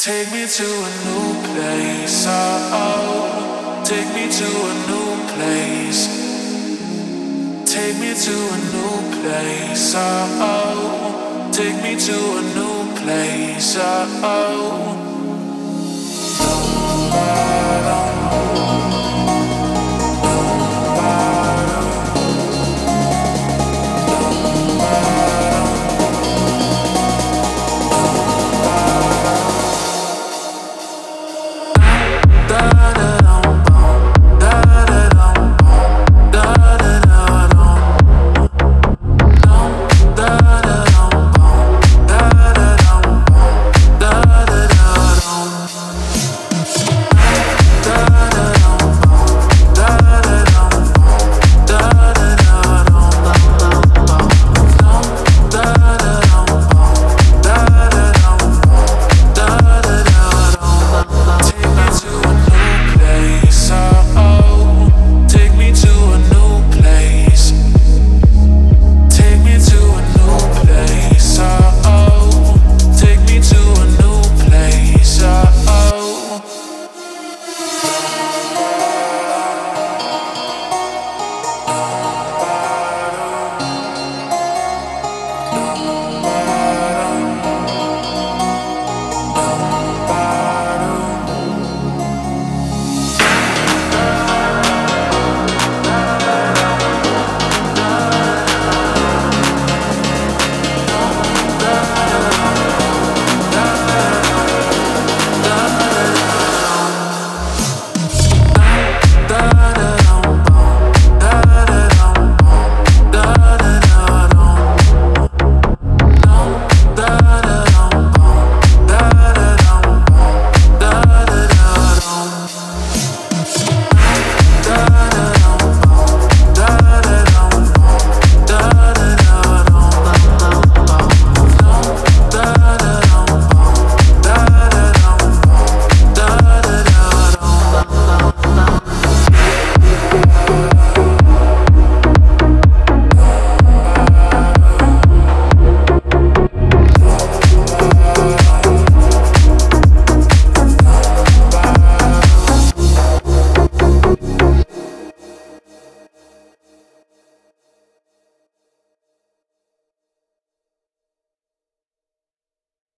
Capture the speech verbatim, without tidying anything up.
Take me to a new place, oh, oh. Take me to a new place. Take me to a new place, oh, oh. Take me to a new place, oh, oh.